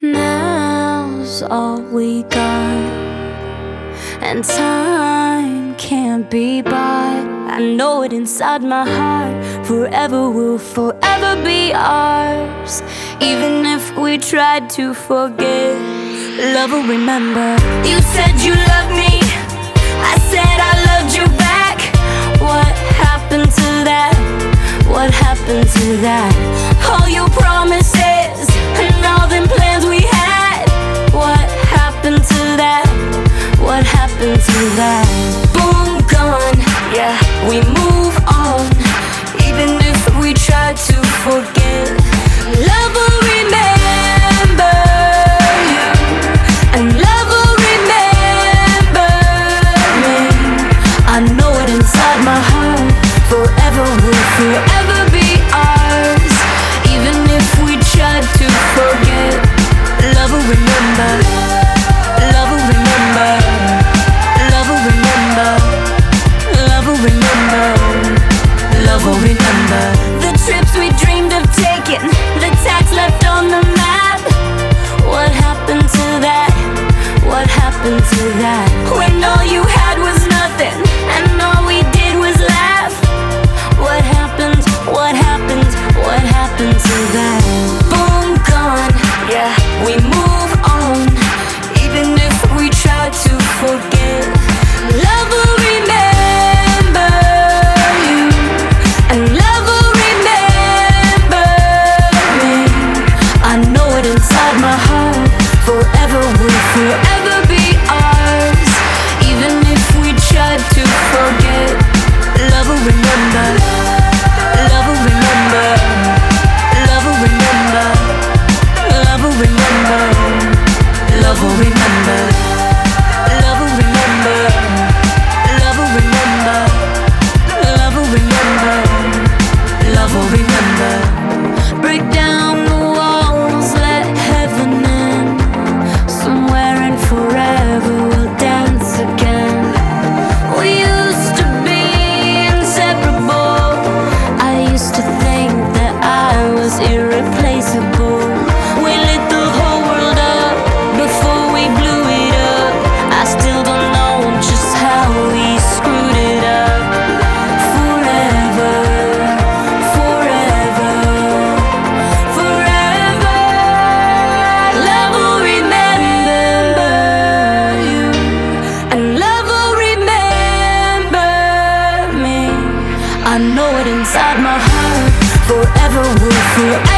Now's all we got, and time can't be bought. I know it inside my heart. Forever will forever be ours. Even if we tried to forget, love will remember. You said you loved me, I said I loved you back. What happened to that? What happened to that? All your promises and all them plans we had. What happened to that? What happened to that? Boom, gone, yeah, we move on. Even if we try to forget, love will remember you, and love will remember me. I know it inside my heart. Forever will forever be ours. Even if we try to forget, love will remember. Love will remember. Love will remember. Love will remember. Love will remember. The trips we dreamed of taking, the tags left on the map. What happened to that? What happened to that? When all you had was nothing and all we did was laugh. What happened? What happened? What happened to that? Boom, gone, yeah, we move on. Even if we try to forget, love will remember you, and love will remember me. I know it inside my heart. Forever will forever be ours. Even if we try to forget, love will remember. Love will remember. Love will remember. Love will remember. Love will remember. Love will remember. Love will remember. Love will remember. Love will remember. Break down the walls, let heaven in. Somewhere and forever we'll dance again. We used to be inseparable. I used to think that I was irreplaceable. We lit the whole world up before we blew it up. I still don't know just how we screwed it up. Forever, forever, forever, love will remember you, and love will remember me. I know it inside my heart. Forever will forever